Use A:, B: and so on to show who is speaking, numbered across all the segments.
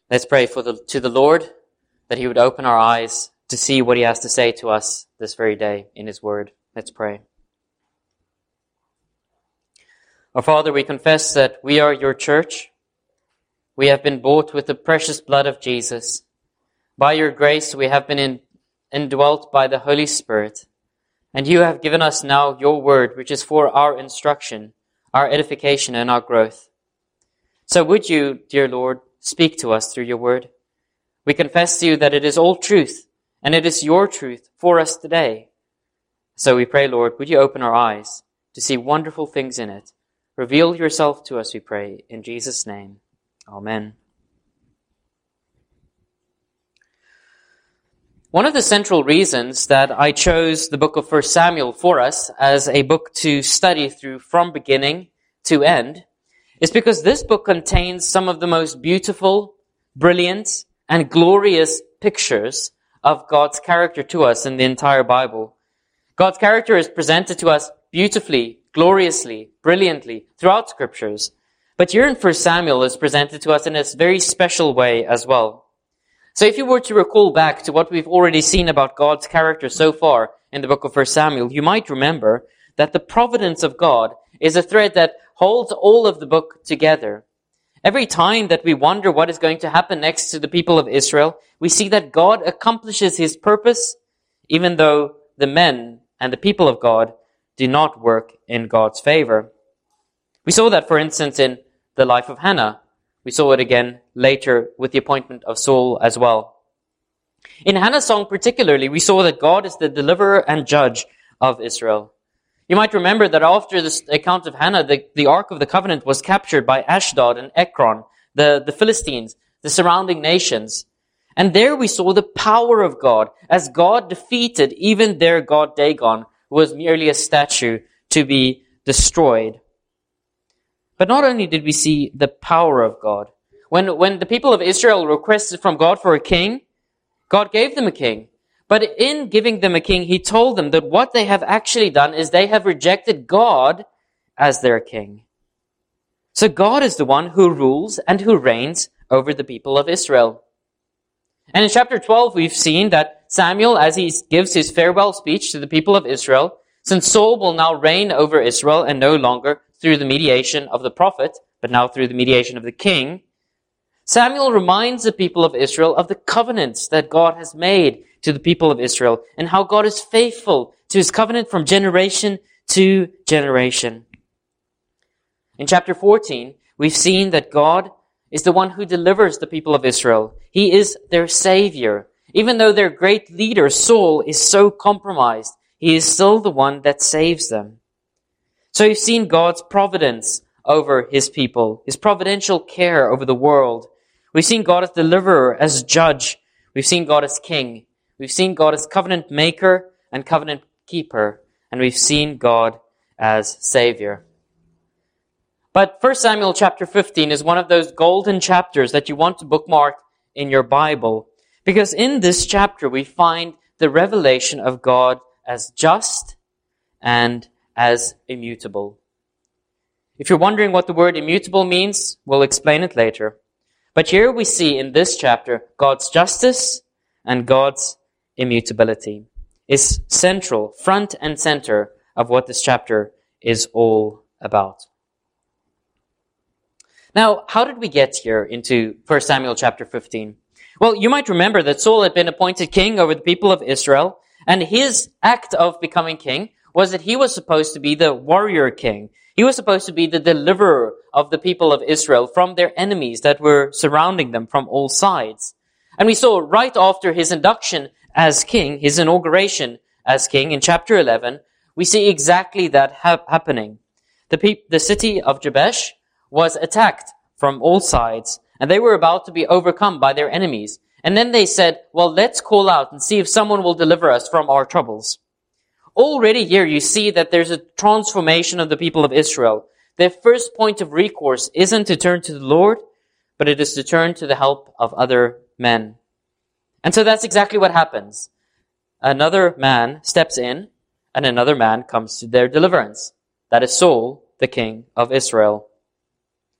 A: Let's pray to the Lord that he would open our eyes to see what he has to say to us this very day in his word. Let's pray. Our Father, we confess that we are your church. We have been bought with the precious blood of Jesus. By your grace, we have been indwelt by the Holy Spirit. And you have given us now your word, which is for our instruction, our edification, and our growth. So would you, dear Lord, speak to us through your word? We confess to you that it is all truth, and it is your truth for us today. So we pray, Lord, would you open our eyes to see wonderful things in it? Reveal yourself to us, we pray, in Jesus' name. Amen. One of the central reasons that I chose the book of 1 Samuel for us as a book to study through from beginning to end is because this book contains some of the most beautiful, brilliant, and glorious pictures of God's character to us in the entire Bible. God's character is presented to us beautifully, gloriously, brilliantly throughout scriptures. But here in 1 Samuel is presented to us in a very special way as well. So if you were to recall back to what we've already seen about God's character so far in the book of 1 Samuel, you might remember that the providence of God is a thread that holds all of the book together. Every time that we wonder what is going to happen next to the people of Israel, we see that God accomplishes his purpose, even though the men and the people of God do not work in God's favor. We saw that, for instance, in the life of Hannah. We saw it again later with the appointment of Saul as well. In Hannah's song particularly, we saw that God is the deliverer and judge of Israel. You might remember that after this account of Hannah, the Ark of the Covenant was captured by Ashdod and Ekron, the Philistines, the surrounding nations. And there we saw the power of God as God defeated even their god Dagon, who was merely a statue to be destroyed. But not only did we see the power of God. When the people of Israel requested from God for a king, God gave them a king. But in giving them a king, he told them that what they have actually done is they have rejected God as their king. So God is the one who rules and who reigns over the people of Israel. And in chapter 12, we've seen that Samuel, as he gives his farewell speech to the people of Israel, since Saul will now reign over Israel and no longer through the mediation of the prophet, but now through the mediation of the king, Samuel reminds the people of Israel of the covenants that God has made to the people of Israel and how God is faithful to his covenant from generation to generation. In chapter 14, we've seen that God is the one who delivers the people of Israel. He is their savior. Even though their great leader, Saul, is so compromised, he is still the one that saves them. So you've seen God's providence over his people, his providential care over the world. We've seen God as deliverer, as judge. We've seen God as king. We've seen God as covenant maker and covenant keeper. And we've seen God as savior. But 1 Samuel chapter 15 is one of those golden chapters that you want to bookmark in your Bible. Because in this chapter we find the revelation of God as just and as immutable. If you're wondering what the word immutable means, we'll explain it later. But here we see in this chapter God's justice and God's immutability is central, front and center of what this chapter is all about. Now, how did we get here into 1 Samuel chapter 15? Well, you might remember that Saul had been appointed king over the people of Israel, and his act of becoming king was that he was supposed to be the warrior king. He was supposed to be the deliverer of the people of Israel from their enemies that were surrounding them from all sides. And we saw right after his induction as king, his inauguration as king in chapter 11, we see exactly that happening. The city of Jabesh was attacked from all sides, and they were about to be overcome by their enemies. And then they said, well, let's call out and see if someone will deliver us from our troubles. Already here you see that there's a transformation of the people of Israel. Their first point of recourse isn't to turn to the Lord, but it is to turn to the help of other men. And so that's exactly what happens. Another man steps in, and another man comes to their deliverance. That is Saul, the king of Israel.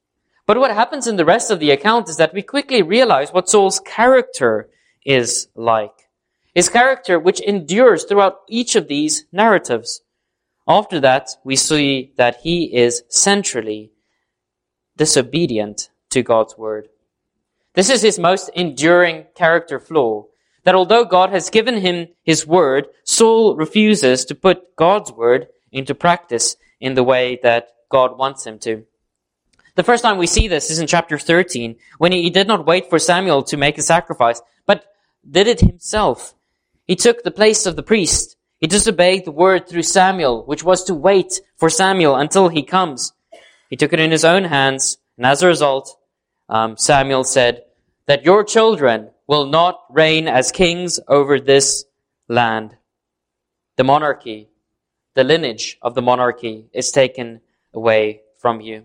A: But what happens in the rest of the account is that we quickly realize what Saul's character is like. His character, which endures throughout each of these narratives. After that, we see that he is centrally disobedient to God's word. This is his most enduring character flaw, that although God has given him his word, Saul refuses to put God's word into practice in the way that God wants him to. The first time we see this is in chapter 13, when he did not wait for Samuel to make a sacrifice, but did it himself. He took the place of the priest. He disobeyed the word through Samuel, which was to wait for Samuel until he comes. He took it in his own hands, and as a result, Samuel said that your children will not reign as kings over this land. The monarchy, the lineage of the monarchy is taken away from you.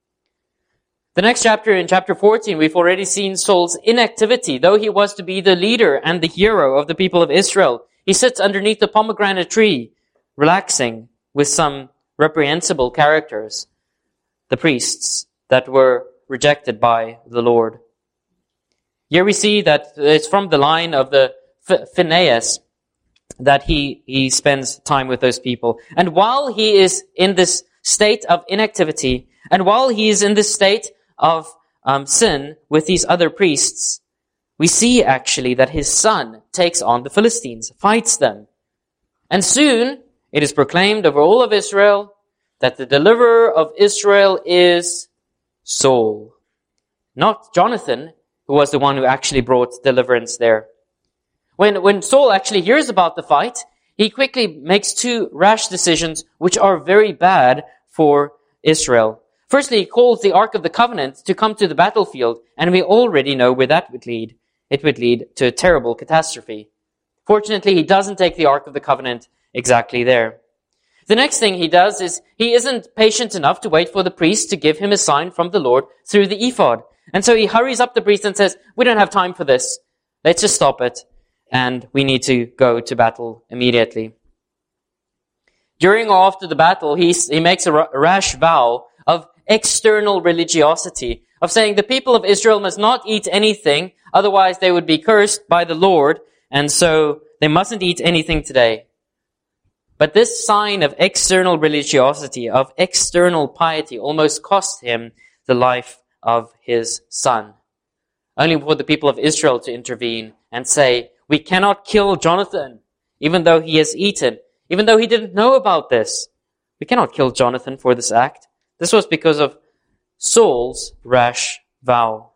A: The next chapter, in chapter 14, we've already seen Saul's inactivity. Though he was to be the leader and the hero of the people of Israel, he sits underneath the pomegranate tree, relaxing with some reprehensible characters, the priests that were rejected by the Lord. Here we see that it's from the line of the Phinehas that he spends time with those people. And while he is in this state of inactivity, and while he is in this state of sin with these other priests, we see actually that his son takes on the Philistines, fights them. And soon it is proclaimed over all of Israel that the deliverer of Israel is Saul. Not Jonathan, who was the one who actually brought deliverance there. When Saul actually hears about the fight, he quickly makes two rash decisions which are very bad for Israel. Firstly, he calls the Ark of the Covenant to come to the battlefield, and we already know where that would lead. It would lead to a terrible catastrophe. Fortunately, he doesn't take the Ark of the Covenant exactly there. The next thing he does is he isn't patient enough to wait for the priest to give him a sign from the Lord through the ephod. And so he hurries up the priest and says, we don't have time for this. Let's just stop it. And we need to go to battle immediately. During or after the battle, he makes a rash vow of external religiosity, of saying the people of Israel must not eat anything, otherwise they would be cursed by the Lord, and so they mustn't eat anything today. But this sign of external religiosity, of external piety, almost cost him the life of his son. Only for the people of Israel to intervene and say, we cannot kill Jonathan, even though he has eaten, even though he didn't know about this. We cannot kill Jonathan for this act. This was because of Saul's rash vow.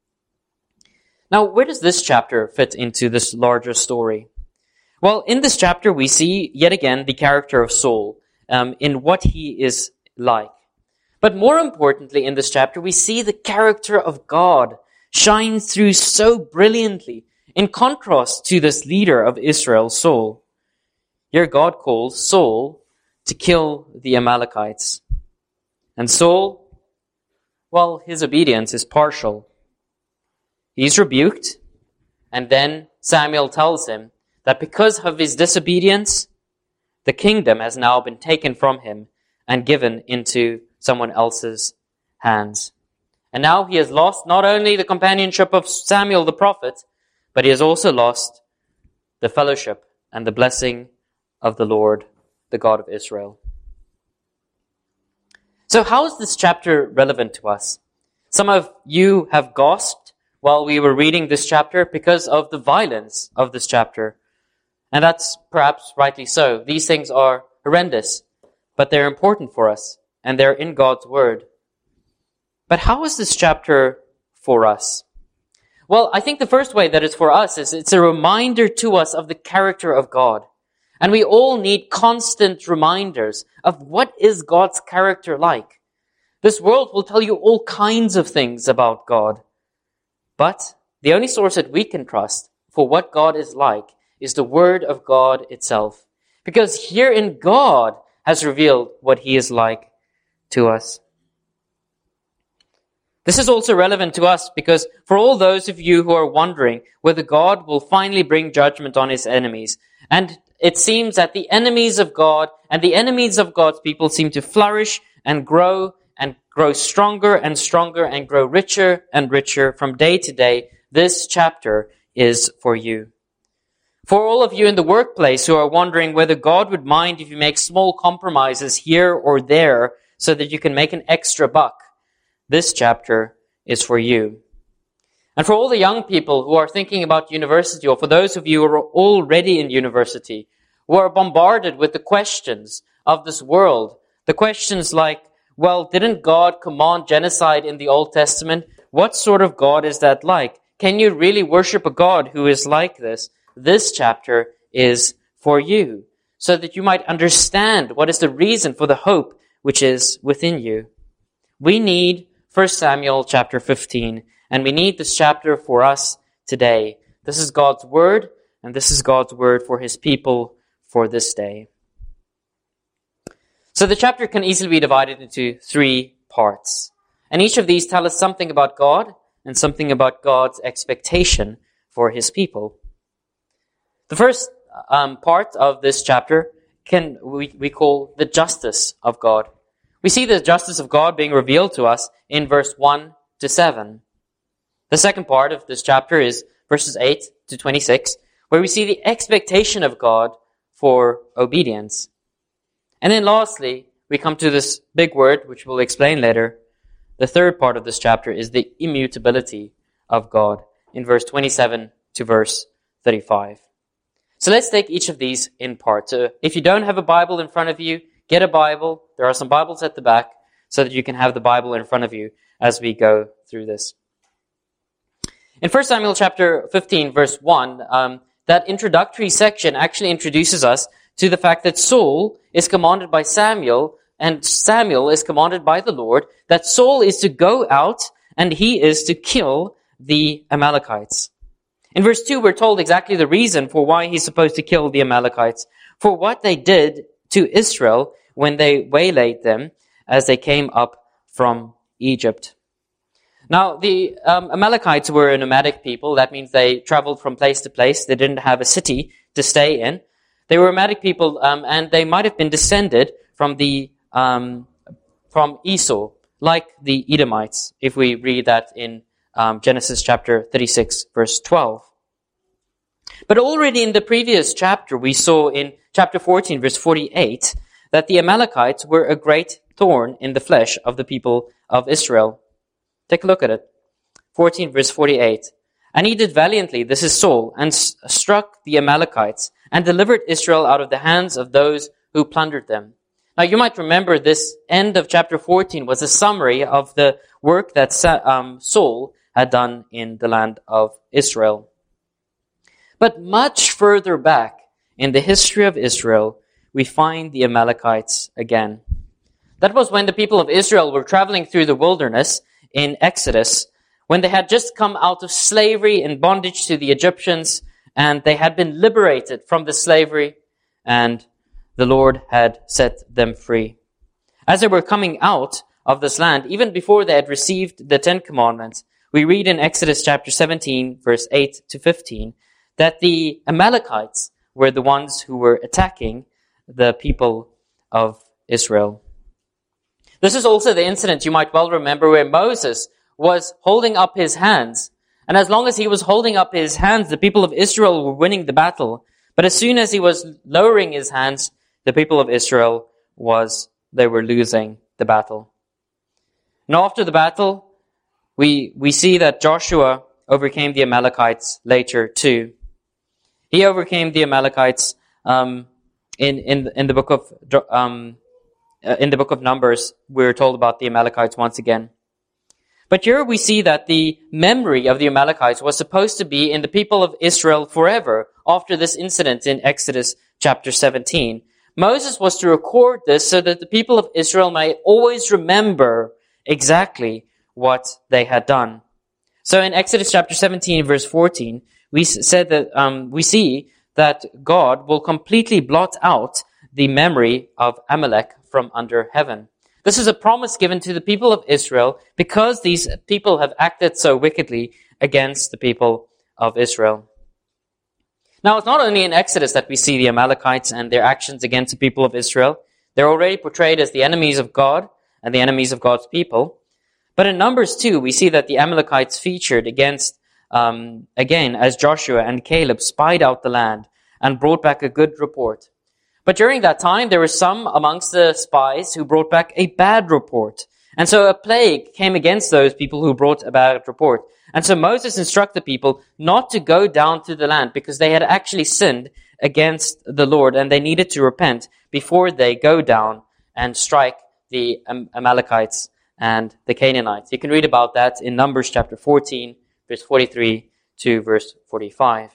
A: Now, where does this chapter fit into this larger story? Well, in this chapter, we see yet again the character of Saul, in what he is like. But more importantly, in this chapter, we see the character of God shine through so brilliantly, in contrast to this leader of Israel, Saul. Here God calls Saul to kill the Amalekites. And Saul, well, his obedience is partial. He's rebuked, and then Samuel tells him that because of his disobedience, the kingdom has now been taken from him and given into someone else's hands. And now he has lost not only the companionship of Samuel the prophet, but he has also lost the fellowship and the blessing of the Lord, the God of Israel. So how is this chapter relevant to us? Some of you have gasped while we were reading this chapter because of the violence of this chapter. And that's perhaps rightly so. These things are horrendous, but they're important for us, and they're in God's word. But how is this chapter for us? Well, I think the first way that it's for us is it's a reminder to us of the character of God. And we all need constant reminders of what is God's character like. This world will tell you all kinds of things about God. But the only source that we can trust for what God is like is the Word of God itself. Because herein God has revealed what He is like to us. This is also relevant to us because for all those of you who are wondering whether God will finally bring judgment on His enemies, and it seems that the enemies of God and the enemies of God's people seem to flourish and grow grow stronger and stronger and grow richer and richer from day to day, this chapter is for you. For all of you in the workplace who are wondering whether God would mind if you make small compromises here or there so that you can make an extra buck, this chapter is for you. And for all the young people who are thinking about university, or for those of you who are already in university, who are bombarded with the questions of this world, the questions like, well, didn't God command genocide in the Old Testament? What sort of God is that like? Can you really worship a God who is like this? This chapter is for you, so that you might understand what is the reason for the hope which is within you. We need 1 Samuel chapter 15, and we need this chapter for us today. This is God's word, and this is God's word for his people for this day. So the chapter can easily be divided into 3 parts. And each of these tell us something about God and something about God's expectation for his people. The first part of this chapter we call the justice of God. We see the justice of God being revealed to us in verse 1 to 7. The second part of this chapter is verses 8 to 26, where we see the expectation of God for obedience. And then lastly, we come to this big word, which we'll explain later. The third part of this chapter is the immutability of God in verse 27 to verse 35. So let's take each of these in part. So if you don't have a Bible in front of you, get a Bible. There are some Bibles at the back so that you can have the Bible in front of you as we go through this. In 1 Samuel chapter 15, verse 1, that introductory section actually introduces us to the fact that Saul is commanded by Samuel, and Samuel is commanded by the Lord, that Saul is to go out and he is to kill the Amalekites. In verse 2, we're told exactly the reason for why he's supposed to kill the Amalekites, for what they did to Israel when they waylaid them as they came up from Egypt. Now, the Amalekites were a nomadic people. That means they traveled from place to place. They didn't have a city to stay in. They were nomadic people, and they might have been descended from Esau, like the Edomites, if we read that in Genesis chapter 36, verse 12. But already in the previous chapter, we saw in chapter 14, verse 48, that the Amalekites were a great thorn in the flesh of the people of Israel. Take a look at it. 14, verse 48. And he did valiantly, this is Saul, and struck the Amalekites, and delivered Israel out of the hands of those who plundered them. Now you might remember this end of chapter 14 was a summary of the work that Saul had done in the land of Israel. But much further back in the history of Israel, we find the Amalekites again. That was when the people of Israel were traveling through the wilderness in Exodus, when they had just come out of slavery and bondage to the Egyptians, and they had been liberated from the slavery, and the Lord had set them free. As they were coming out of this land, even before they had received the 10 Commandments, we read in Exodus chapter 17, verse 8 to 15, that the Amalekites were the ones who were attacking the people of Israel. This is also the incident you might well remember where Moses was holding up his hands. And as long as he was holding up his hands, the people of Israel were winning the battle. But as soon as he was lowering his hands, the people of Israel they were losing the battle. Now after the battle, we see that Joshua overcame the Amalekites later too. He overcame the Amalekites in the book of Numbers. We're told about the Amalekites once again. But here we see that the memory of the Amalekites was supposed to be in the people of Israel forever after this incident in Exodus chapter 17. Moses was to record this so that the people of Israel may always remember exactly what they had done. So in Exodus chapter 17, verse 14, we see that God will completely blot out the memory of Amalek from under heaven. This is a promise given to the people of Israel because these people have acted so wickedly against the people of Israel. Now, it's not only in Exodus that we see the Amalekites and their actions against the people of Israel. They're already portrayed as the enemies of God and the enemies of God's people. But in Numbers 2, we see that the Amalekites featured again, as Joshua and Caleb spied out the land and brought back a good report. But during that time, there were some amongst the spies who brought back a bad report. And so a plague came against those people who brought a bad report. And so Moses instructed people not to go down to the land because they had actually sinned against the Lord and they needed to repent before they go down and strike the Amalekites and the Canaanites. You can read about that in Numbers chapter 14, verse 43 to verse 45.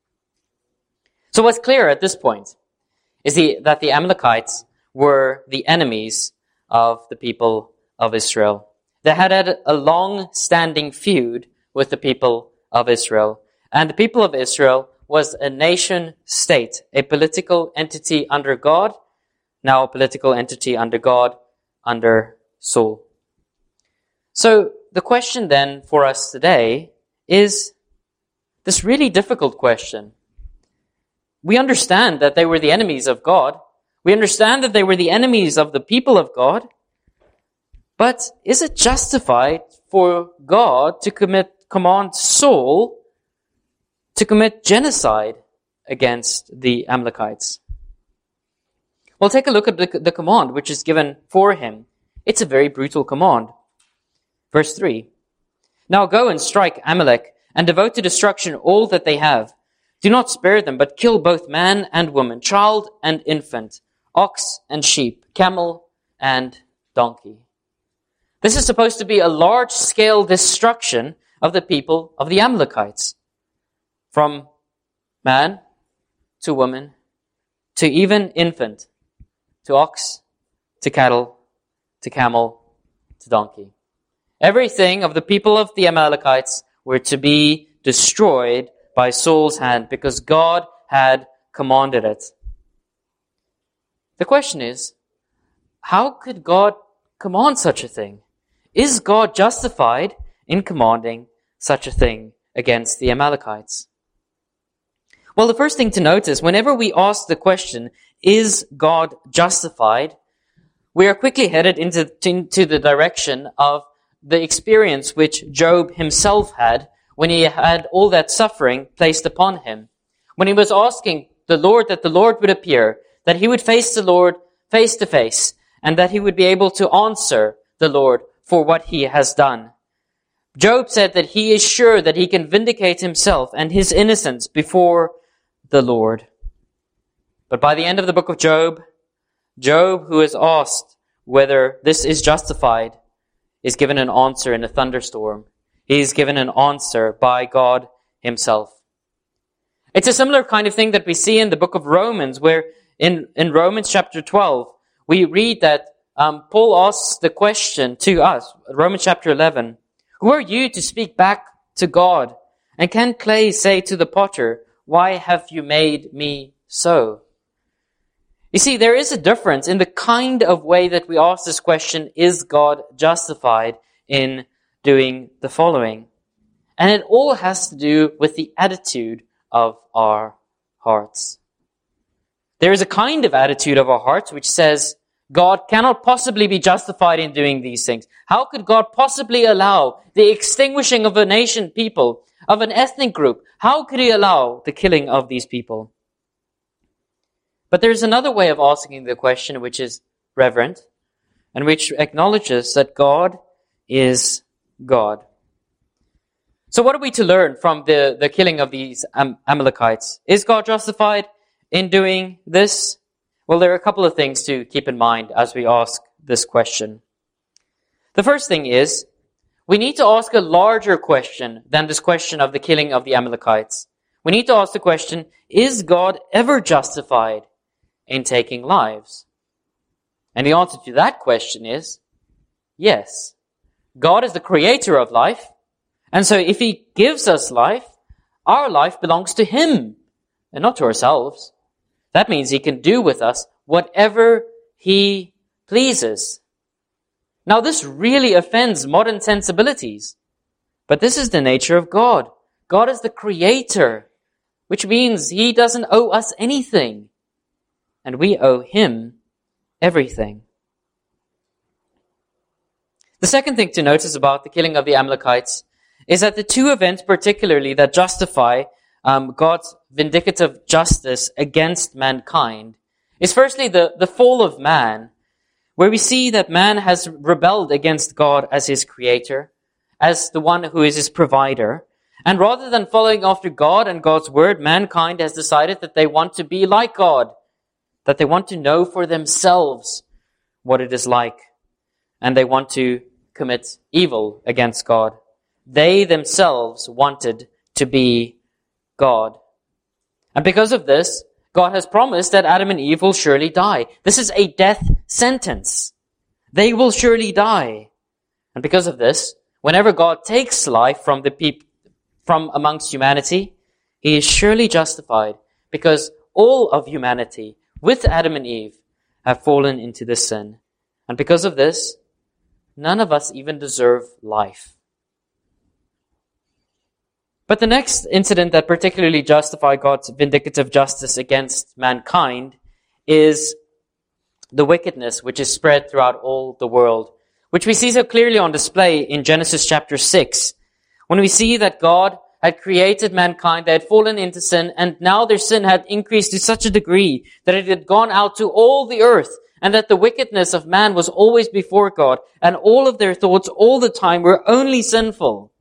A: So what's clear at this point is that the Amalekites were the enemies of the people of Israel. They had a long-standing feud with the people of Israel. And the people of Israel was a nation state, a political entity under God, now a political entity under God, under Saul. So the question then for us today is this really difficult question. We understand that they were the enemies of God. We understand that they were the enemies of the people of God. But is it justified for God to command Saul to commit genocide against the Amalekites? Well, take a look at the command which is given for him. It's a very brutal command. Verse 3. Now go and strike Amalek and devote to destruction all that they have. Do not spare them, but kill both man and woman, child and infant, ox and sheep, camel and donkey. This is supposed to be a large-scale destruction of the people of the Amalekites. From man to woman to even infant, to ox, to cattle, to camel, to donkey. Everything of the people of the Amalekites were to be destroyed by Saul's hand because God had commanded it. The question is, how could God command such a thing? Is God justified in commanding such a thing against the Amalekites? Well, the first thing to note is whenever we ask the question, is God justified? We are quickly headed into the direction of the experience which Job himself had when he had all that suffering placed upon him. When he was asking the Lord that the Lord would appear, that he would face the Lord face to face, and that he would be able to answer the Lord for what he has done. Job said that he is sure that he can vindicate himself and his innocence before the Lord. But by the end of the book of Job, Job, who is asked whether this is justified, is given an answer in a thunderstorm. He is given an answer by God himself. It's a similar kind of thing that we see in the book of Romans, where in Romans chapter 12, we read that Paul asks the question to us, Romans chapter 11, who are you to speak back to God? And can clay say to the potter, why have you made me so? You see, there is a difference in the kind of way that we ask this question, is God justified in doing the following? And it all has to do with the attitude of our hearts. There is a kind of attitude of our hearts which says, God cannot possibly be justified in doing these things. How could God possibly allow the extinguishing of a nation, people, of an ethnic group? How could he allow the killing of these people? But there's another way of asking the question which is reverent and which acknowledges that God is God. So what are we to learn from the killing of these Amalekites? Is God justified in doing this? Well, there are a couple of things to keep in mind as we ask this question. The first thing is, we need to ask a larger question than this question of the killing of the Amalekites. We need to ask the question, is God ever justified in taking lives? And the answer to that question is, yes. God is the creator of life. And so if he gives us life, our life belongs to him and not to ourselves. That means he can do with us whatever he pleases. Now, this really offends modern sensibilities, but this is the nature of God. God is the creator, which means he doesn't owe us anything, and we owe him everything. The second thing to notice about the killing of the Amalekites is that the two events particularly that justify God's vindicative justice against mankind is firstly the fall of man, where we see that man has rebelled against God as his creator, as the one who is his provider. And rather than following after God and God's word, mankind has decided that they want to be like God, that they want to know for themselves what it is like, and they want to commit evil against God. They themselves wanted to be God. And because of this, God has promised that Adam and Eve will surely die. This is a death sentence. They will surely die. And because of this, whenever God takes life from from amongst humanity, he is surely justified, because all of humanity, with Adam and Eve, have fallen into this sin. And because of this, none of us even deserve life. But the next incident that particularly justifies God's vindicative justice against mankind is the wickedness which is spread throughout all the world, which we see so clearly on display in Genesis chapter 6, when we see that God had created mankind, they had fallen into sin, and now their sin had increased to such a degree that it had gone out to all the earth, and that the wickedness of man was always before God, and all of their thoughts all the time were only sinful.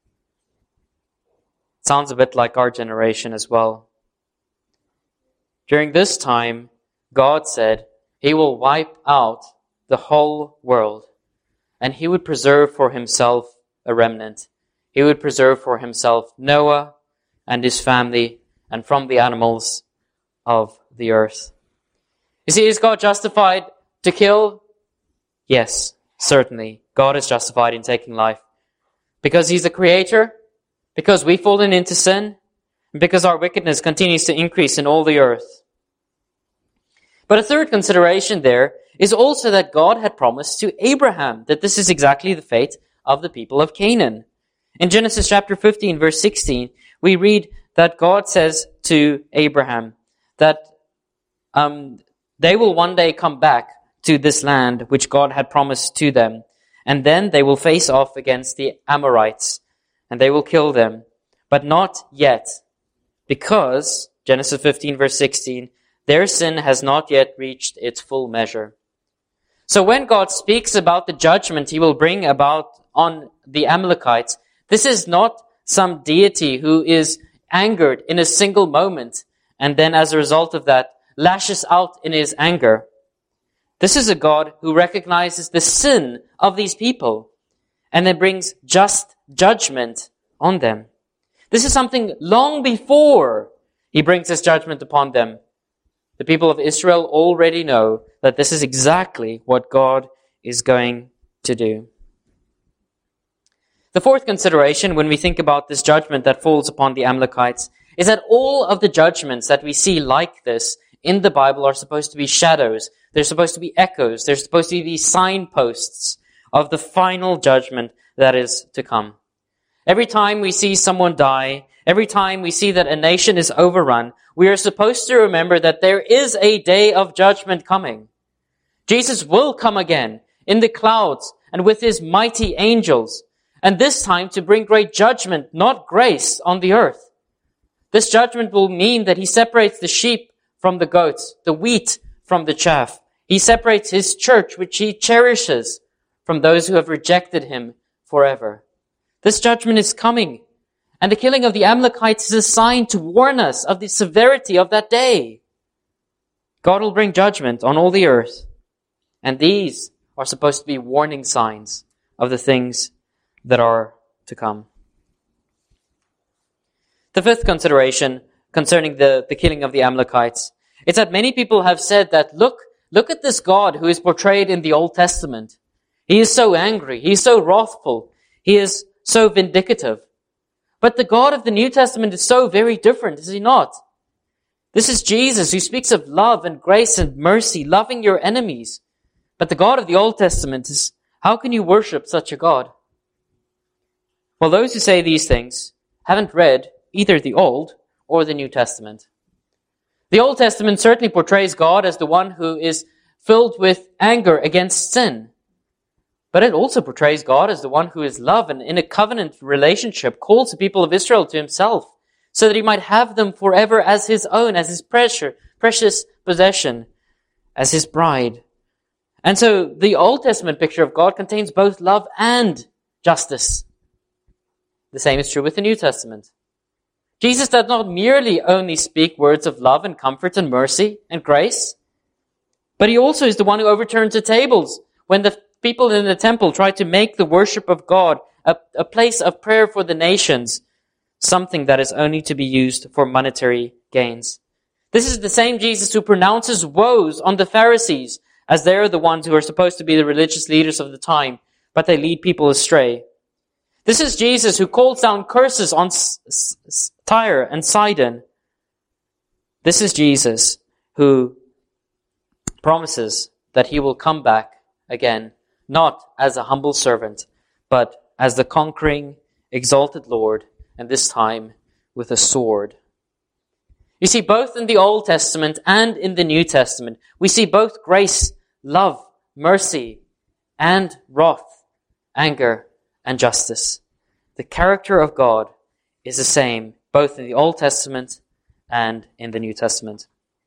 A: Sounds a bit like our generation as well. During this time, God said he will wipe out the whole world, and he would preserve for himself a remnant. He would preserve for himself Noah and his family, and from the animals of the earth. You see, is God justified to kill? Yes, certainly. God is justified in taking life. Because he's the creator, because we've fallen into sin, and because our wickedness continues to increase in all the earth. But a third consideration there is also that God had promised to Abraham that this is exactly the fate of the people of Canaan. In Genesis chapter 15, verse 16, we read that God says to Abraham that they will one day come back to this land which God had promised to them, and then they will face off against the Amorites, and they will kill them, but not yet, because, Genesis 15, verse 16, their sin has not yet reached its full measure. So when God speaks about the judgment he will bring about on the Amalekites, this is not some deity who is angered in a single moment, and then as a result of that, lashes out in his anger. This is a God who recognizes the sin of these people, and then brings just judgment on them. This is something long before he brings his judgment upon them. The people of Israel already know that this is exactly what God is going to do. The fourth consideration when we think about this judgment that falls upon the Amalekites is that all of the judgments that we see like this in the Bible are supposed to be shadows. They're supposed to be echoes. They're supposed to be signposts of the final judgment that is to come. Every time we see someone die, every time we see that a nation is overrun, we are supposed to remember that there is a day of judgment coming. Jesus will come again in the clouds and with his mighty angels, and this time to bring great judgment, not grace, on the earth. This judgment will mean that he separates the sheep from the goats, the wheat from the chaff. He separates his church, which he cherishes, from those who have rejected him forever. This judgment is coming, and the killing of the Amalekites is a sign to warn us of the severity of that day. God will bring judgment on all the earth, and these are supposed to be warning signs of the things that are to come. The fifth consideration concerning the killing of the Amalekites is that many people have said that, look at this God who is portrayed in the Old Testament. He is so angry. He is so wrathful. He is so vindictive. But the God of the New Testament is so very different, is he not? This is Jesus who speaks of love and grace and mercy, loving your enemies. But the God of the Old Testament is, how can you worship such a God? Well, those who say these things haven't read either the Old or the New Testament. The Old Testament certainly portrays God as the one who is filled with anger against sin. But it also portrays God as the one who is love and in a covenant relationship calls the people of Israel to himself so that he might have them forever as his own, as his precious possession, as his bride. And so the Old Testament picture of God contains both love and justice. The same is true with the New Testament. Jesus does not merely only speak words of love and comfort and mercy and grace, but he also is the one who overturns the tables when the people in the temple tried to make the worship of God a place of prayer for the nations, something that is only to be used for monetary gains. This is the same Jesus who pronounces woes on the Pharisees, as they are the ones who are supposed to be the religious leaders of the time, but they lead people astray. This is Jesus who calls down curses on Tyre and Sidon. This is Jesus who promises that he will come back again, not as a humble servant, but as the conquering, exalted Lord, and this time with a sword. You see, both in the Old Testament and in the New Testament, we see both grace, love, mercy, and wrath, anger, and justice. The character of God is the same, both in the Old Testament and in the New Testament.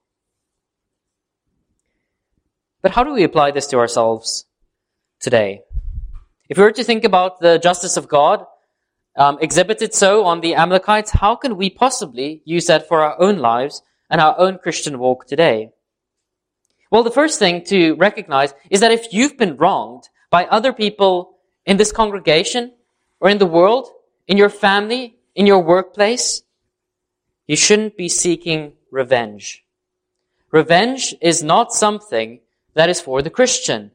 A: But how do we apply this to ourselves today? If we were to think about the justice of God, exhibited so on the Amalekites, how can we possibly use that for our own lives and our own Christian walk today? Well, the first thing to recognize is that if you've been wronged by other people in this congregation or in the world, in your family, in your workplace, you shouldn't be seeking revenge. Revenge is not something that is for the Christian.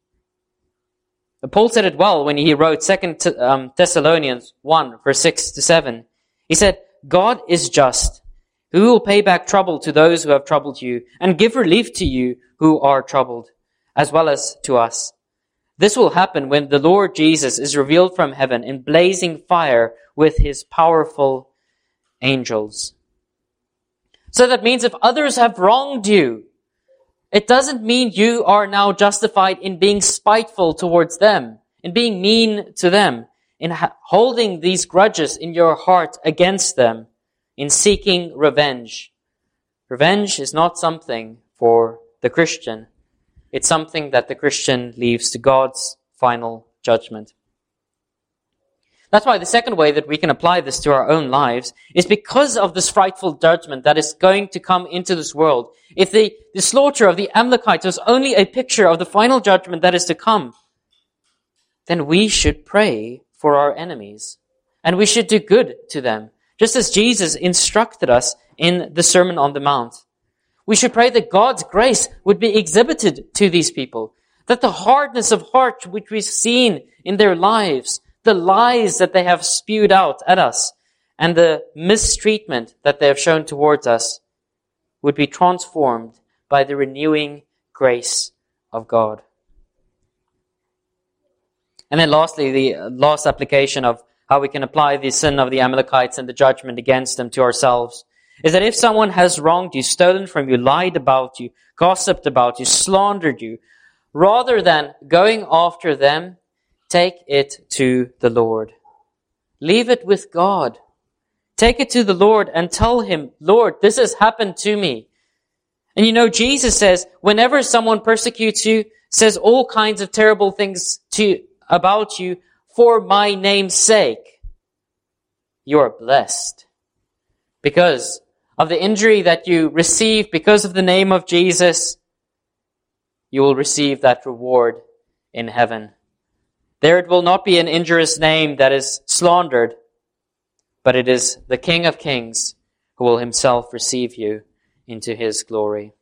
A: Paul said it well when he wrote 2 Thessalonians 1, verse 6-7. He said, God is just, who will pay back trouble to those who have troubled you, and give relief to you who are troubled, as well as to us. This will happen when the Lord Jesus is revealed from heaven in blazing fire with his powerful angels. So that means if others have wronged you, it doesn't mean you are now justified in being spiteful towards them, in being mean to them, in holding these grudges in your heart against them, in seeking revenge. Revenge is not something for the Christian. It's something that the Christian leaves to God's final judgment. That's why the second way that we can apply this to our own lives is because of this frightful judgment that is going to come into this world. If the slaughter of the Amalekites was only a picture of the final judgment that is to come, then we should pray for our enemies. And we should do good to them, just as Jesus instructed us in the Sermon on the Mount. We should pray that God's grace would be exhibited to these people, that the hardness of heart which we've seen in their lives, the lies that they have spewed out at us, and the mistreatment that they have shown towards us would be transformed by the renewing grace of God. And then lastly, the last application of how we can apply the sin of the Amalekites and the judgment against them to ourselves is that if someone has wronged you, stolen from you, lied about you, gossiped about you, slandered you, rather than going after them, take it to the Lord. Leave it with God. Take it to the Lord and tell him, Lord, this has happened to me. And you know, Jesus says, whenever someone persecutes you, says all kinds of terrible things about you for my name's sake, you are blessed. Because of the injury that you receive because of the name of Jesus, you will receive that reward in heaven. There it will not be an injurious name that is slandered, but it is the King of Kings who will himself receive you into his glory.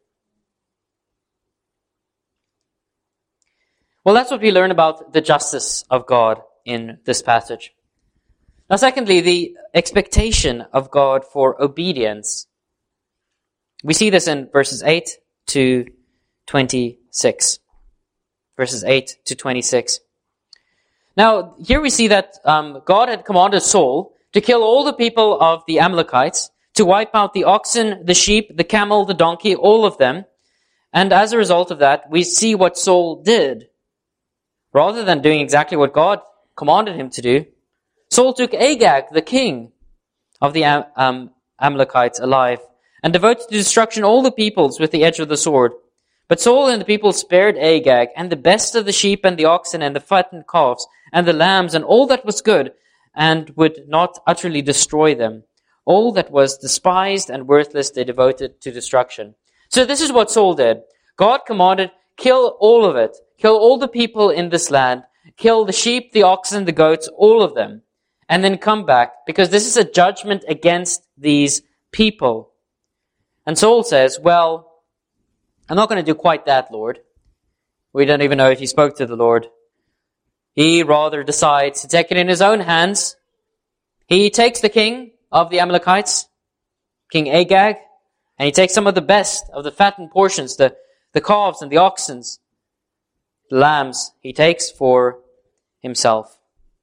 A: Well, that's what we learn about the justice of God in this passage. Now, secondly, the expectation of God for obedience. We see this in verses 8 to 26. Verses 8 to 26. Now, here we see that God had commanded Saul to kill all the people of the Amalekites, to wipe out the oxen, the sheep, the camel, the donkey, all of them. And as a result of that, we see what Saul did. Rather than doing exactly what God commanded him to do, Saul took Agag, the king of the Amalekites, alive, and devoted to destruction all the peoples with the edge of the sword. But Saul and the people spared Agag, and the best of the sheep and the oxen and the fattened calves and the lambs and all that was good, and would not utterly destroy them. All that was despised and worthless they devoted to destruction. So this is what Saul did. God commanded, kill all of it. Kill all the people in this land. Kill the sheep, the oxen, the goats, all of them. And then come back, because this is a judgment against these people. And Saul says, well, I'm not going to do quite that, Lord. We don't even know if he spoke to the Lord. He rather decides to take it in his own hands. He takes the king of the Amalekites, King Agag, and he takes some of the best of the fattened portions, the calves and the oxen, the lambs, he takes for himself.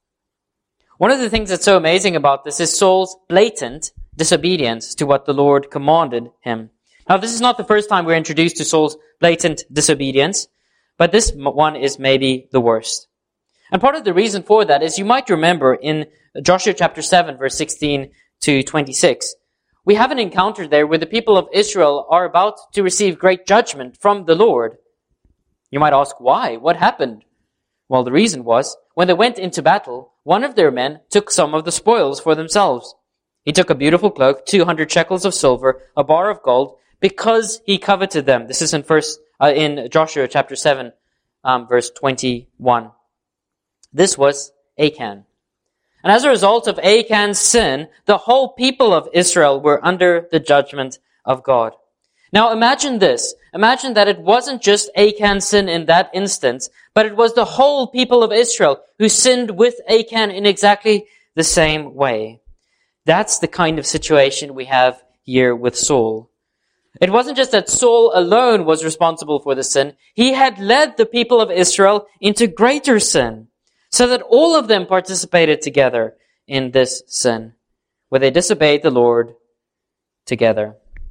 A: One of the things that's so amazing about this is Saul's blatant disobedience to what the Lord commanded him. Now, this is not the first time we're introduced to Saul's blatant disobedience, but this one is maybe the worst. And part of the reason for that is you might remember in Joshua chapter 7, verse 16 to 26, we have an encounter there where the people of Israel are about to receive great judgment from the Lord. You might ask, why? What happened? Well, the reason was, when they went into battle, one of their men took some of the spoils for themselves. He took a beautiful cloak, 200 shekels of silver, a bar of gold, because he coveted them. This is in Joshua chapter 7, verse 21. This was Achan. And as a result of Achan's sin, the whole people of Israel were under the judgment of God. Now imagine this. Imagine that it wasn't just Achan's sin in that instance, but it was the whole people of Israel who sinned with Achan in exactly the same way. That's the kind of situation we have here with Saul. It wasn't just that Saul alone was responsible for the sin. He had led the people of Israel into greater sin, so that all of them participated together in this sin, where they disobeyed the Lord together.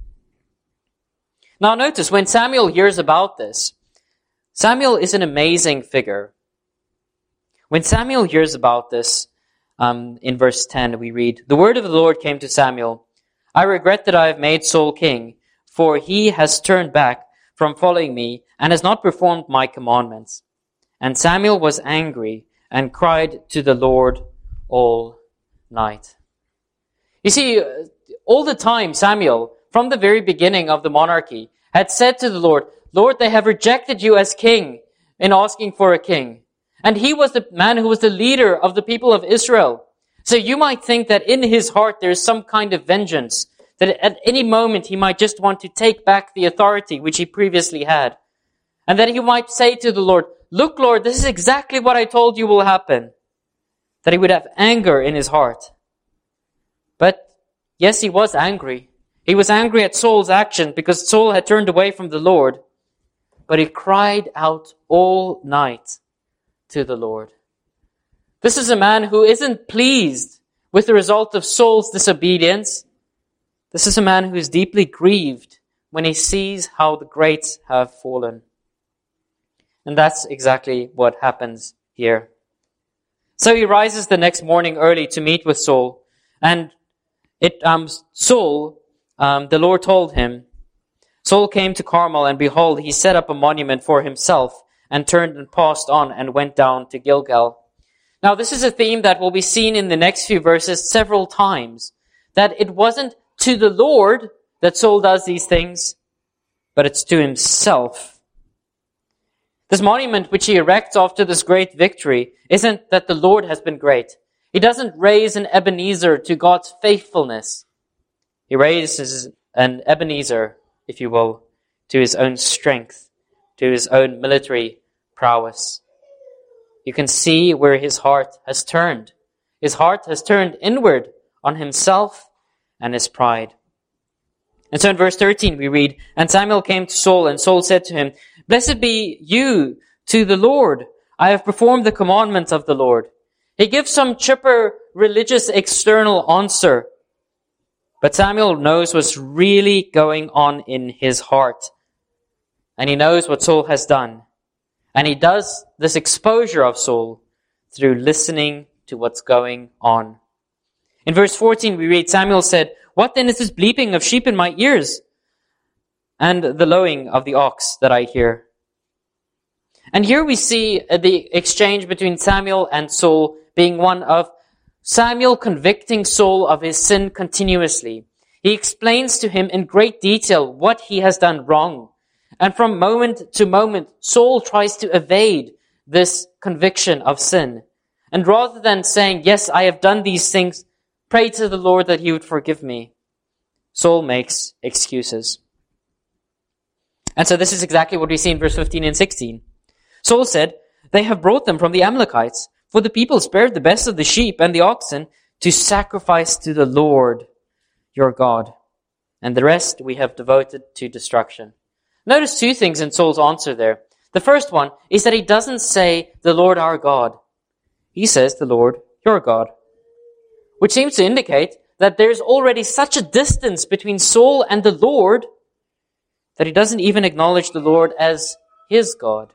A: Now notice, when Samuel hears about this, Samuel is an amazing figure. When Samuel hears about this, in verse 10 we read, "The word of the Lord came to Samuel, I regret that I have made Saul king, for he has turned back from following me and has not performed my commandments." And Samuel was angry and cried to the Lord all night. You see, all the time Samuel, from the very beginning of the monarchy, had said to the Lord, "Lord, they have rejected you as king in asking for a king." And he was the man who was the leader of the people of Israel. So you might think that in his heart there is some kind of vengeance, that at any moment he might just want to take back the authority which he previously had. And then he might say to the Lord, "Look, Lord, this is exactly what I told you will happen." That he would have anger in his heart. But yes, he was angry. He was angry at Saul's action because Saul had turned away from the Lord. But he cried out all night to the Lord. This is a man who isn't pleased with the result of Saul's disobedience. This is a man who is deeply grieved when he sees how the greats have fallen. And that's exactly what happens here. So he rises the next morning early to meet with Saul. And Saul, the Lord told him, Saul came to Carmel, and behold, he set up a monument for himself, and turned and passed on and went down to Gilgal. Now this is a theme that will be seen in the next few verses several times. That it wasn't to the Lord that Saul does these things, but it's to himself. This monument which he erects after this great victory isn't that the Lord has been great. He doesn't raise an Ebenezer to God's faithfulness. He raises an Ebenezer, if you will, to his own strength, to his own military prowess. You can see where his heart has turned. His heart has turned inward on himself and his pride. And so in verse 13 we read, "And Samuel came to Saul, and Saul said to him, Blessed be you to the Lord. I have performed the commandments of the Lord." He gives some chipper religious external answer. But Samuel knows what's really going on in his heart. And he knows what Saul has done. And he does this exposure of Saul through listening to what's going on. In verse 14 we read, Samuel said, "What then is this bleeping of sheep in my ears, and the lowing of the ox that I hear?" And here we see the exchange between Samuel and Saul being one of Samuel convicting Saul of his sin continuously. He explains to him in great detail what he has done wrong. And from moment to moment, Saul tries to evade this conviction of sin. And rather than saying, "Yes, I have done these things, pray to the Lord that he would forgive me," Saul makes excuses. And so this is exactly what we see in verse 15 and 16. Saul said, "They have brought them from the Amalekites, for the people spared the best of the sheep and the oxen to sacrifice to the Lord your God, and the rest we have devoted to destruction." Notice two things in Saul's answer there. The first one is that he doesn't say the Lord our God. He says the Lord your God, which seems to indicate that there's already such a distance between Saul and the Lord that he doesn't even acknowledge the Lord as his God.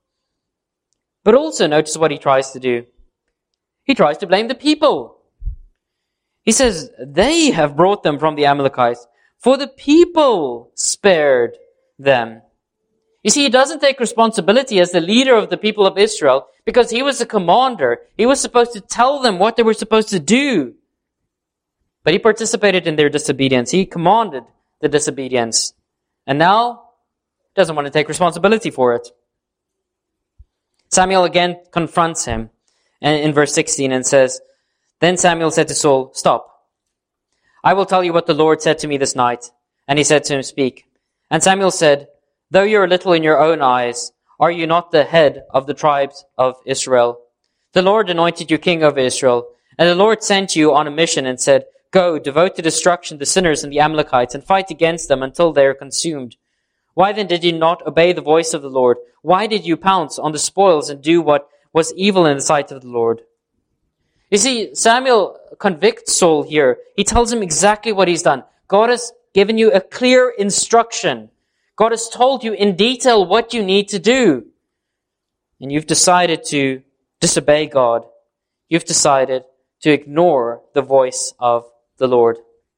A: But also notice what he tries to do. He tries to blame the people. He says, "They have brought them from the Amalekites, for the people spared them." You see, he doesn't take responsibility as the leader of the people of Israel because he was a commander. He was supposed to tell them what they were supposed to do. But he participated in their disobedience. He commanded the disobedience. And now doesn't want to take responsibility for it. Samuel again confronts him in verse 16 and says, "Then Samuel said to Saul, 'Stop. I will tell you what the Lord said to me this night.' And he said to him, 'Speak.' And Samuel said, 'Though you are little in your own eyes, are you not the head of the tribes of Israel? The Lord anointed you king over Israel, and the Lord sent you on a mission and said, Go, devote to destruction the sinners and the Amalekites, and fight against them until they are consumed. Why then did you not obey the voice of the Lord? Why did you pounce on the spoils and do what was evil in the sight of the Lord?'" You see, Samuel convicts Saul here. He tells him exactly what he's done. God has given you a clear instruction. God has told you in detail what you need to do. And you've decided to disobey God. You've decided to ignore the voice of the Lord.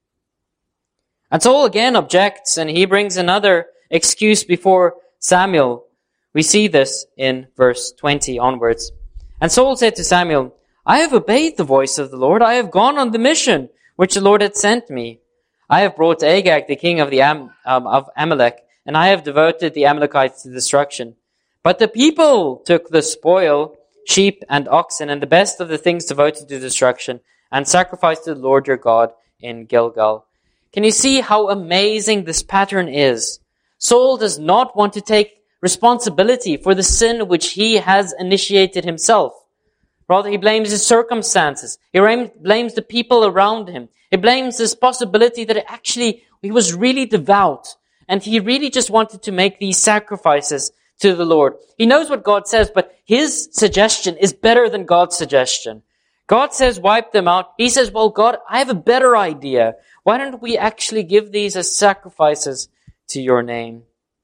A: And Saul again objects, and he brings another excuse before Samuel. We see this in verse 20 onwards. "And Saul said to Samuel, 'I have obeyed the voice of the Lord. I have gone on the mission which the Lord had sent me. I have brought Agag, the king of of Amalek, and I have devoted the Amalekites to destruction. But the people took the spoil, sheep and oxen, and the best of the things devoted to destruction, and sacrificed to the Lord your God in Gilgal.'" Can you see how amazing this pattern is? Saul does not want to take responsibility for the sin which he has initiated himself. Rather, he blames his circumstances. He blames the people around him. He blames this possibility that actually he was really devout, and he really just wanted to make these sacrifices to the Lord. He knows what God says, but his suggestion is better than God's suggestion. God says, wipe them out. He says, well, God, I have a better idea. Why don't we actually give these as sacrifices to your name?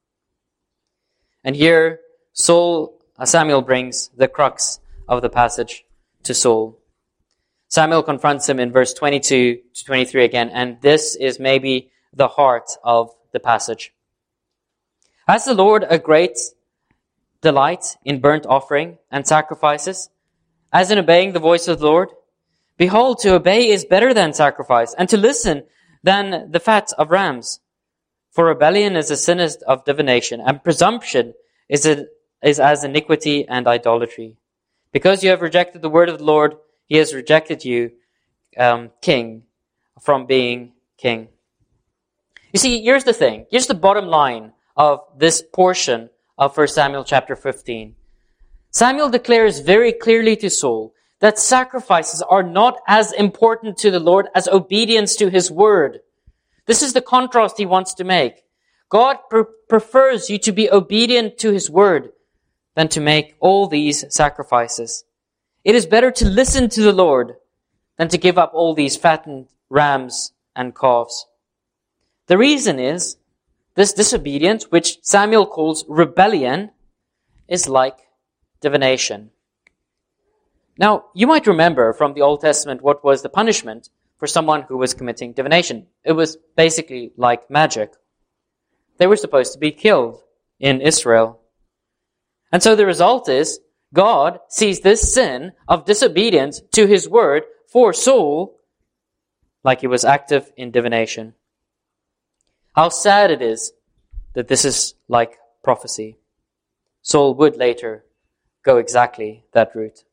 A: And here, Samuel brings the crux of the passage to Saul. Samuel confronts him in verse 22 to 23 again, and this is maybe the heart of the passage. "Has the Lord a great delight in burnt offering and sacrifices, as in obeying the voice of the Lord? Behold, to obey is better than sacrifice, and to listen than the fat of rams. For rebellion is a sin of divination, and presumption is as iniquity and idolatry. Because you have rejected the word of the Lord, he has rejected you, king, from being king." You see, here's the thing. Here's the bottom line of this portion of 1 Samuel chapter 15. Samuel declares very clearly to Saul that sacrifices are not as important to the Lord as obedience to his word. This is the contrast he wants to make. God prefers you to be obedient to his word than to make all these sacrifices. It is better to listen to the Lord than to give up all these fattened rams and calves. The reason is this disobedience, which Samuel calls rebellion, is like divination. Now, you might remember from the Old Testament what was the punishment for someone who was committing divination. It was basically like magic. They were supposed to be killed in Israel. And so the result is, God sees this sin of disobedience to his word for Saul like he was active in divination. How sad it is that this is like prophecy. Saul would later go exactly that route.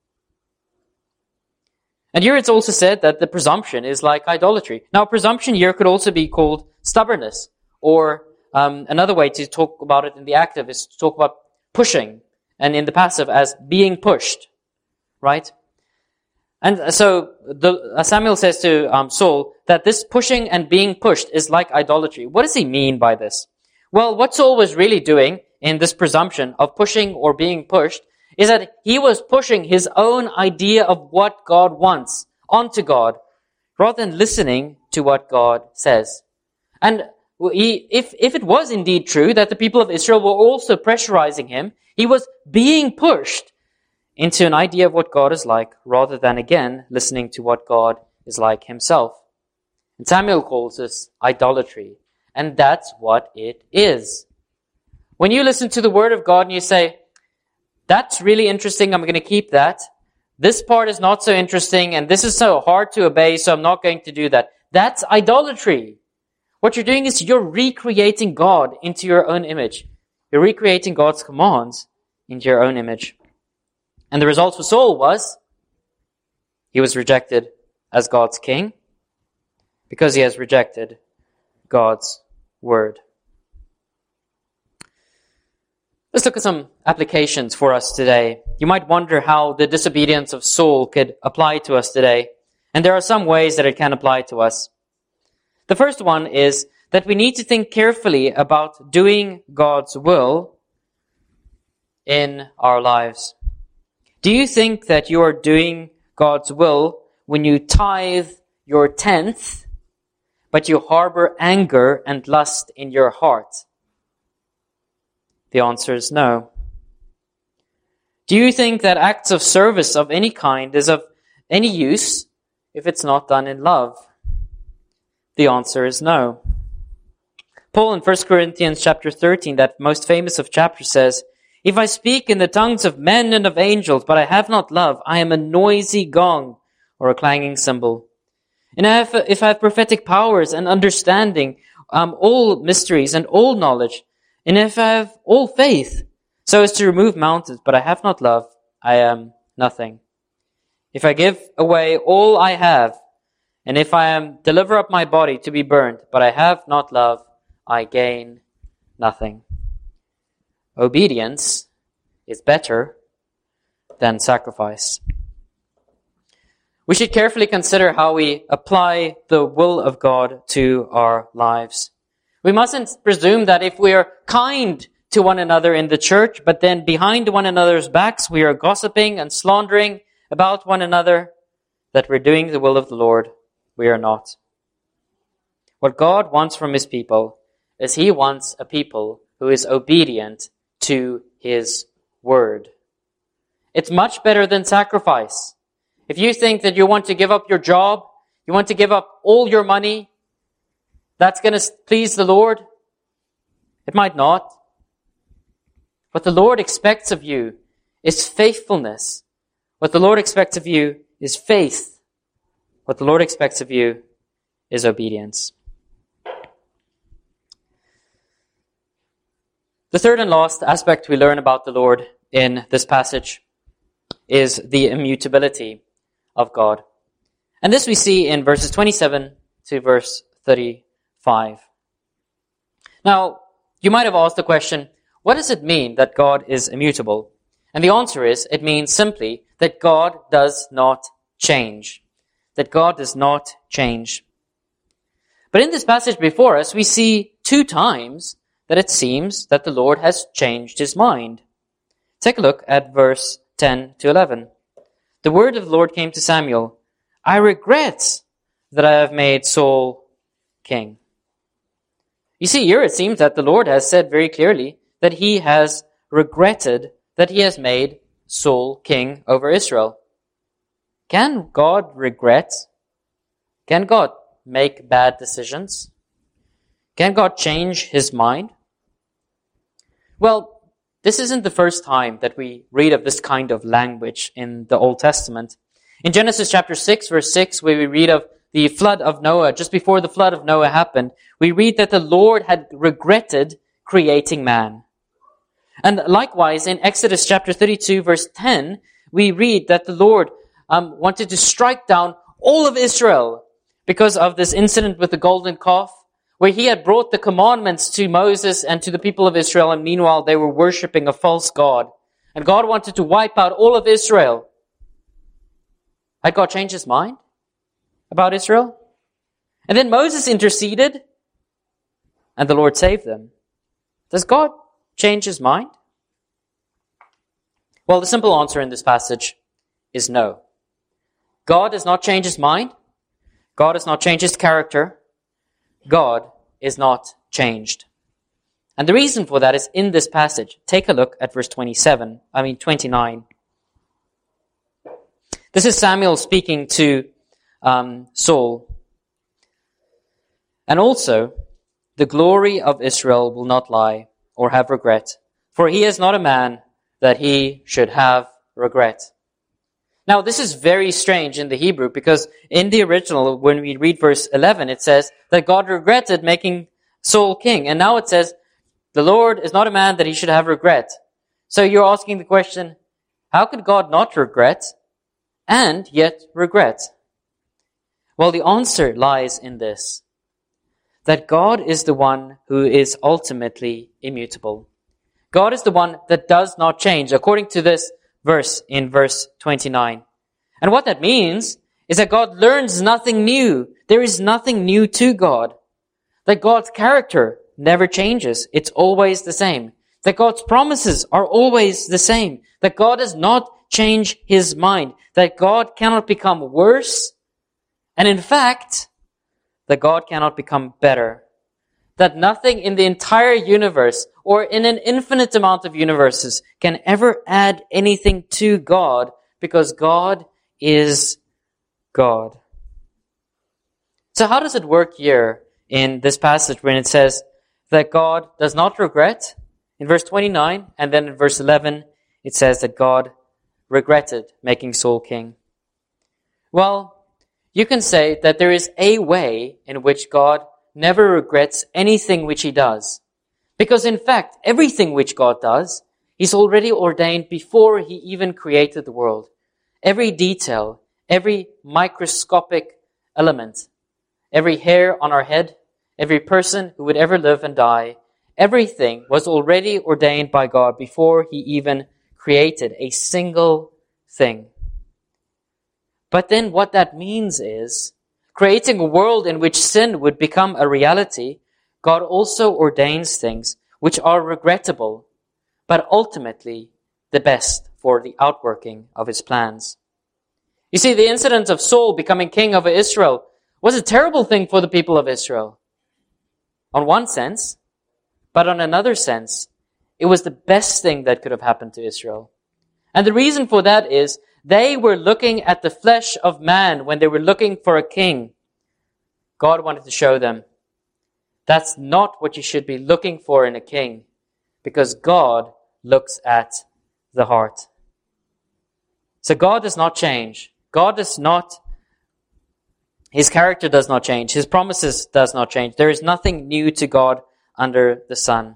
A: And here it's also said that the presumption is like idolatry. Now, presumption here could also be called stubbornness, or another way to talk about it in the active is to talk about pushing, and in the passive as being pushed, right? And so Samuel says to Saul that this pushing and being pushed is like idolatry. What does he mean by this? Well, what Saul was really doing in this presumption of pushing or being pushed is that he was pushing his own idea of what God wants onto God, rather than listening to what God says. And if it was indeed true that the people of Israel were also pressurizing him, he was being pushed into an idea of what God is like, rather than, again, listening to what God is like himself. And Samuel calls this idolatry. And that's what it is. When you listen to the word of God and you say, that's really interesting, I'm going to keep that. This part is not so interesting, and this is so hard to obey, so I'm not going to do that. That's idolatry. What you're doing is you're recreating God into your own image. You're recreating God's commands into your own image. And the result for Saul was he was rejected as God's king because he has rejected God's word. Let's look at some applications for us today. You might wonder how the disobedience of Saul could apply to us today. And there are some ways that it can apply to us. The first one is that we need to think carefully about doing God's will in our lives. Do you think that you are doing God's will when you tithe your tenth, but you harbor anger and lust in your heart? The answer is no. Do you think that acts of service of any kind is of any use if it's not done in love? The answer is no. Paul in 1 Corinthians chapter 13, that most famous of chapters, says, "If I speak in the tongues of men and of angels, but I have not love, I am a noisy gong or a clanging cymbal. And if I have prophetic powers and understanding, all mysteries and all knowledge, and if I have all faith, so as to remove mountains, but I have not love, I am nothing. If I give away all I have, and if I deliver up my body to be burned, but I have not love, I gain nothing." Obedience is better than sacrifice. We should carefully consider how we apply the will of God to our lives. We mustn't presume that if we are kind to one another in the church, but then behind one another's backs we are gossiping and slandering about one another, that we're doing the will of the Lord. We are not. What God wants from his people is he wants a people who is obedient to his word. It's much better than sacrifice. If you think that you want to give up your job, you want to give up all your money, that's going to please the Lord, it might not. What the Lord expects of you is faithfulness. What the Lord expects of you is faith. What the Lord expects of you is obedience. The third and last aspect we learn about the Lord in this passage is the immutability of God. And this we see in verses 27 to verse 35. Now, you might have asked the question, what does it mean that God is immutable? And the answer is, it means simply that God does not change. That God does not change. But in this passage before us, we see 2 times that it seems that the Lord has changed his mind. Take a look at verse 10 to 11. The word of the Lord came to Samuel, "I regret that I have made Saul king." You see, here it seems that the Lord has said very clearly that he has regretted that he has made Saul king over Israel. Can God regret? Can God make bad decisions? Can God change his mind? Well, this isn't the first time that we read of this kind of language in the Old Testament. In Genesis chapter 6, verse 6, where we read of the flood of Noah, just before the flood of Noah happened, we read that the Lord had regretted creating man. And likewise, in Exodus chapter 32, verse 10, we read that the Lord wanted to strike down all of Israel because of this incident with the golden calf, where he had brought the commandments to Moses and to the people of Israel, and meanwhile they were worshiping a false god. And God wanted to wipe out all of Israel. Had God changed his mind about Israel? And then Moses interceded, and the Lord saved them. Does God change his mind? Well, the simple answer in this passage is no. God does not change his mind. God does not change his character. God is not changed. And the reason for that is in this passage. Take a look at verse 29. This is Samuel speaking to Saul. And also, the glory of Israel will not lie or have regret, for he is not a man that he should have regret. Now, this is very strange in the Hebrew, because in the original, when we read verse 11, it says that God regretted making Saul king. And now it says, the Lord is not a man that he should have regret. So you're asking the question, how could God not regret and yet regret? Well, the answer lies in this, that God is the one who is ultimately immutable. God is the one that does not change, according to this verse in verse 29. And what that means is that God learns nothing new. There is nothing new to God. That God's character never changes. It's always the same. That God's promises are always the same. That God does not change his mind. That God cannot become worse. And in fact, that God cannot become better. That nothing in the entire universe or in an infinite amount of universes can ever add anything to God, because God is God. So how does it work here in this passage when it says that God does not regret? In verse 29, and then in verse 11, it says that God regretted making Saul king. Well, you can say that there is a way in which God never regrets anything which he does. Because in fact, everything which God does, he's already ordained before he even created the world. Every detail, every microscopic element, every hair on our head, every person who would ever live and die, everything was already ordained by God before he even created a single thing. But then what that means is, creating a world in which sin would become a reality, God also ordains things which are regrettable, but ultimately the best for the outworking of his plans. You see, the incident of Saul becoming king over Israel was a terrible thing for the people of Israel. On one sense, but on another sense, it was the best thing that could have happened to Israel. And the reason for that is they were looking at the flesh of man when they were looking for a king. God wanted to show them that's not what you should be looking for in a king, because God looks at the heart. So God does not change. His character does not change. His promises does not change. There is nothing new to God under the sun.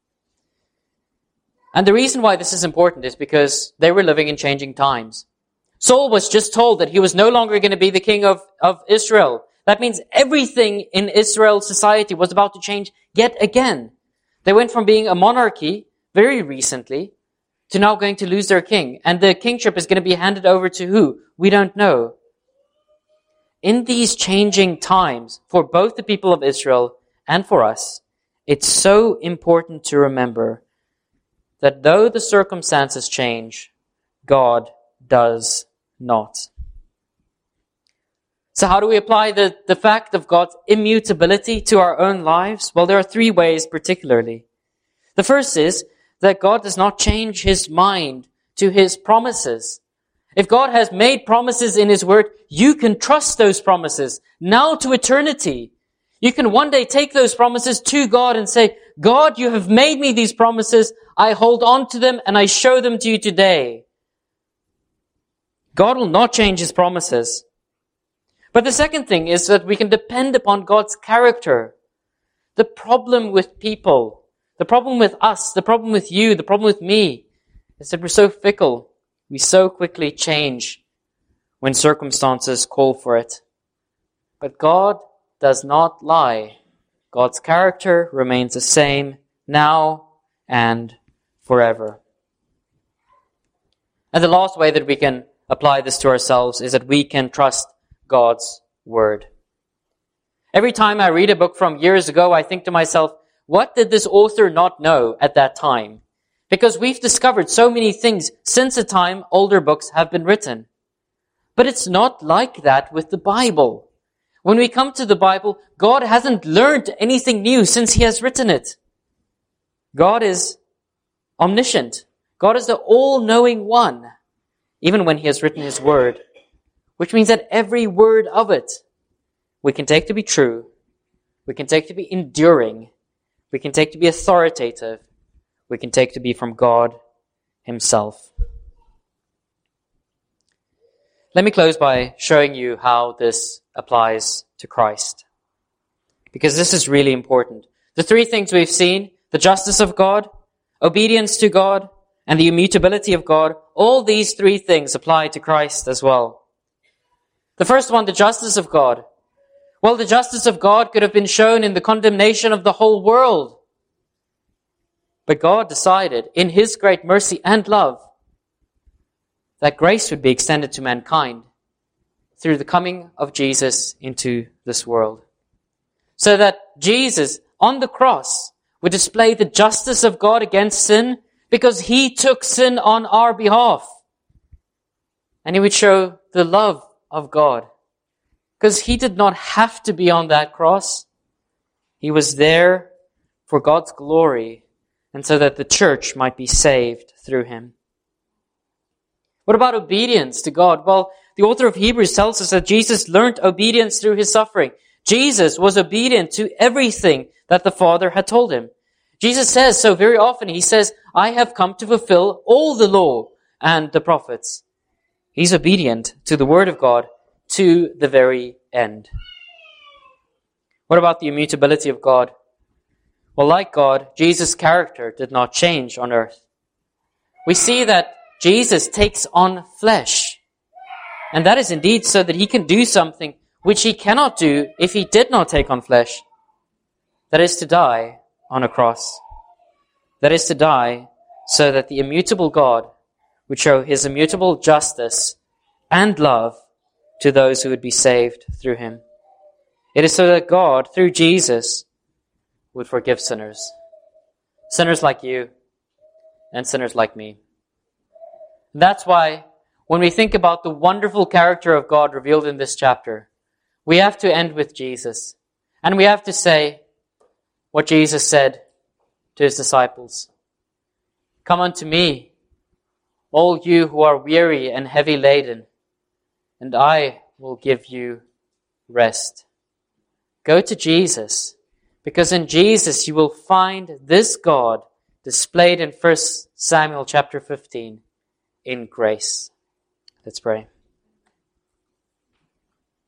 A: And the reason why this is important is because they were living in changing times. Saul was just told that he was no longer going to be the king of Israel. That means everything in Israel's society was about to change yet again. They went from being a monarchy very recently to now going to lose their king. And the kingship is going to be handed over to who? We don't know. In these changing times, for both the people of Israel and for us, it's so important to remember that though the circumstances change, God does not. So how do we apply the fact of God's immutability to our own lives? Well, there are three ways particularly. The first is that God does not change his mind to His promises. If God has made promises in His Word, you can trust those promises now to eternity. You can one day take those promises to God and say, God, you have made me these promises. I hold on to them and I show them to you today. God will not change His promises. But the second thing is that we can depend upon God's character. The problem with people, the problem with us, the problem with you, the problem with me, is that we're so fickle. We so quickly change when circumstances call for it. But God does not lie. God's character remains the same now and forever. And the last way that we can apply this to ourselves is that we can trust God's Word. Every time I read a book from years ago, I think to myself, what did this author not know at that time? Because we've discovered so many things since the time older books have been written. But it's not like that with the Bible. When we come to the Bible, God hasn't learned anything new since He has written it. God is omniscient. God is the all-knowing one, even when He has written His Word, which means that every word of it we can take to be true, we can take to be enduring, we can take to be authoritative, we can take to be from God Himself. Let me close by showing you how this applies to Christ, because this is really important. The three things we've seen, the justice of God, obedience to God, and the immutability of God, all these three things apply to Christ as well. The first one, the justice of God. Well, the justice of God could have been shown in the condemnation of the whole world. But God decided, in His great mercy and love, that grace would be extended to mankind through the coming of Jesus into this world. So that Jesus, on the cross, would display the justice of God against sin, because He took sin on our behalf. And He would show the love of God, because He did not have to be on that cross. He was there for God's glory, and so that the church might be saved through Him. What about obedience to God? Well, the author of Hebrews tells us that Jesus learned obedience through His suffering. Jesus was obedient to everything that the Father had told Him. Jesus says so very often. He says, I have come to fulfill all the law and the prophets. He's obedient to the Word of God to the very end. What about the immutability of God? Well, like God, Jesus' character did not change on earth. We see that Jesus takes on flesh. And that is indeed so that He can do something which He cannot do if He did not take on flesh. That is to die on a cross. That is to die so that the immutable God would show His immutable justice and love to those who would be saved through Him. It is so that God, through Jesus, would forgive sinners. Sinners like you and sinners like me. That's why when we think about the wonderful character of God revealed in this chapter, we have to end with Jesus. And we have to say what Jesus said to His disciples. Come unto me, all you who are weary and heavy laden, and I will give you rest. Go to Jesus, because in Jesus you will find this God displayed in 1 Samuel chapter 15 in grace. Let's pray.